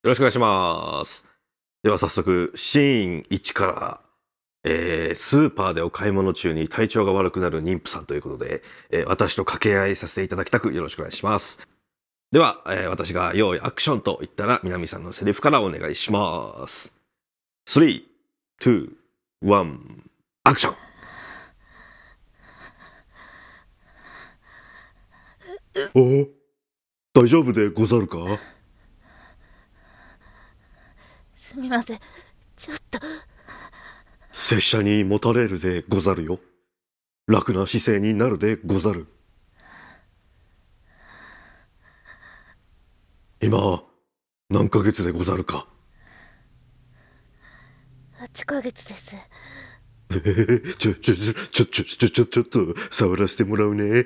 ろしくお願いします。では早速、シーン1から、スーパーでお買い物中に体調が悪くなる妊婦さんということで、私と掛け合いさせていただきたくよろしくお願いします。では、私が用意アクションと言ったら、南さんのセリフからお願いします。3、2、1、アクション。お、大丈夫でござるか？ すみません、ちょっと。 拙者にもたれるでござるよ。楽な姿勢になるでござる。今、何ヶ月でござるか 8ヶ月です。 ちょっと、触らせてもらうね。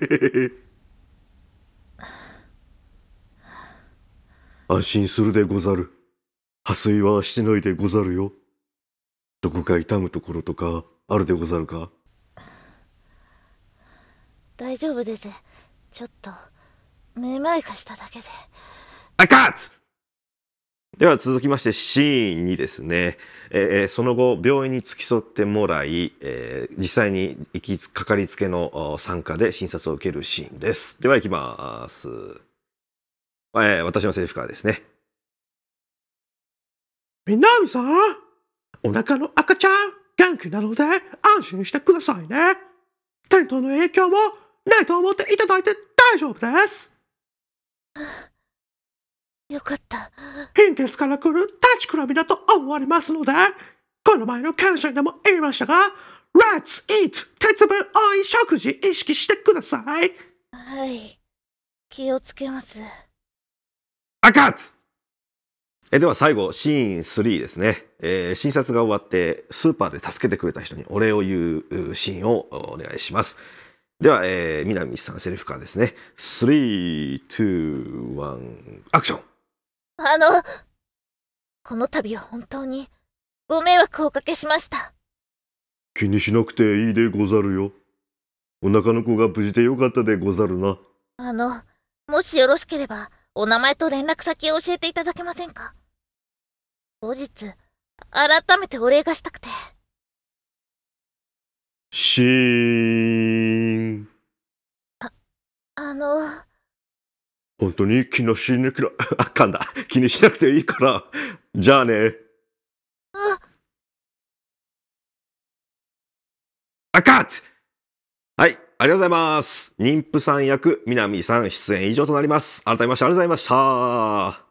安心するでござる。破水はしてないでござるよ。どこか痛むところとかあるでござるか？ 大丈夫です。ちょっと、めまいがしただけで。 カット！では続きましてシーン2ですね。その後病院に付き添ってもらい、実際にかかりつけの産科で診察を受けるシーンです。では行きます。私のセリフからですね。南さん、お腹の赤ちゃん元気なので安心してくださいね。転倒の影響もないと思っていただいて大丈夫です。 よかった。 貧血から来る立ちくらみだと思われますので、この前の検診でも言いましたが、Let's eat! 鉄分多い食事意識してください。 はい。気をつけます。 カット！では最後、シーン3ですね。診察が終わってスーパーで助けてくれた人にお礼を言うシーンをお願いします。では、南さんセリフからですね。3、2、1、アクション。 この度は本当にご迷惑をおかけしました。 気にしなくていいでござるよ。お腹の子が無事でよかったでござるな。 もしよろしければお名前と連絡先を教えていただけませんか？後日改めてお礼がしたくて。 シーン。本当に気にしなく気にしなくていいから。じゃあね。カット！はい、ありがとうございます。妊婦さん役、南さん出演以上となります。改めましてありがとうございました。